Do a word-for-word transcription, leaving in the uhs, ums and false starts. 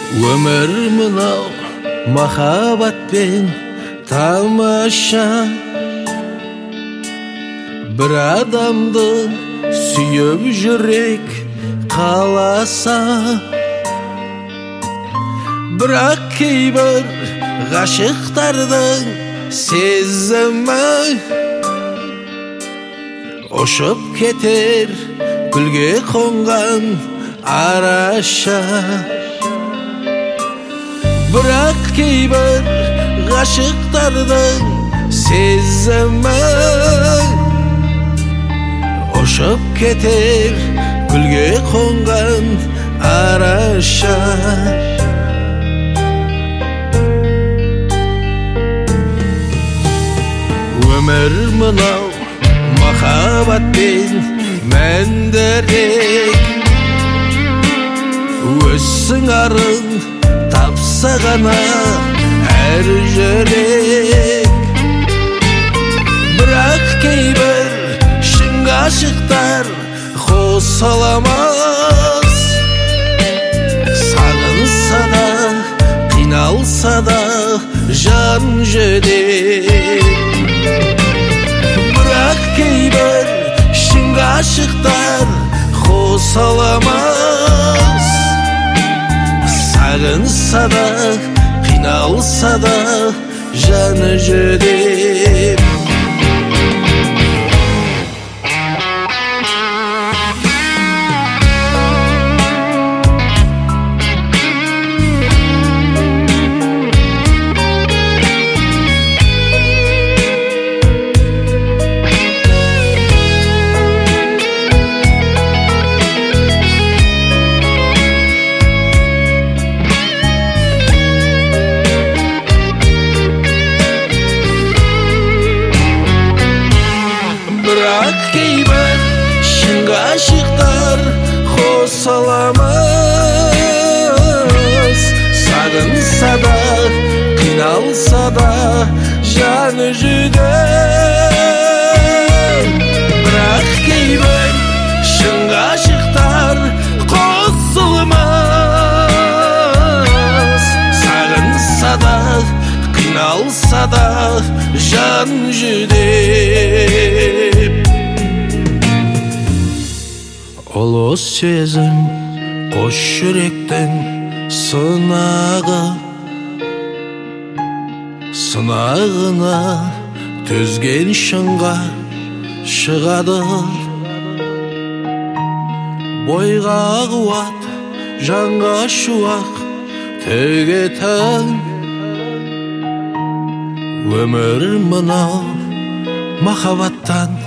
Өмір мынау махаббатпен тамаша, бір адамды сүйіп жүрек қаласа. Бірақ кейбір ғашықтардың сезімі ұшып кетер гүлге қонған араша. Бірақ кейбір ғашықтардың сезімі ұшып кетер гүлге қонған араша. Өмір мынау махаббатпен мәндірек, өз сыңарын тапса ғана әр жүрек. Бірақ кейбір шын ғашықтар қосыламас, сағынса да қиналса да жан жүрек. Бірақ кейбір шын ғашықтар қосыламас, сағынса да қиналса да жаны жүрек. Бірақ кейбір шын ғашықтар қосыламас, сағынса да қиналса да жаны жүрек. Бірақ кейбір шын ғашықтар қосылмас, сағынса да қиналса да жан жүрек. Ұлы сезім қос жүректің сынағы, сынағына төзген шыңға шығады. Бойға қуат, жанға шуақ төгетін. Өмір мынау махаббаттан